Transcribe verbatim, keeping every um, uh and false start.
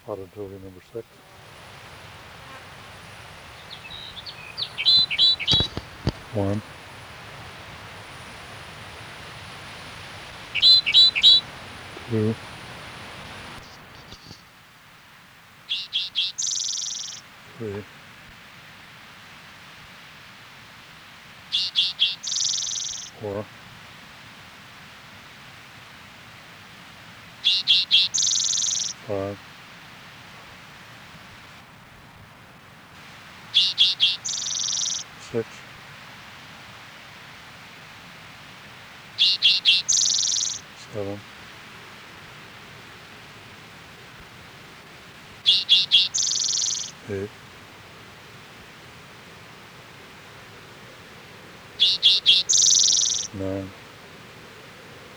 Potted Joey number six. One, two, three, four, five, six, seven, eight, nine,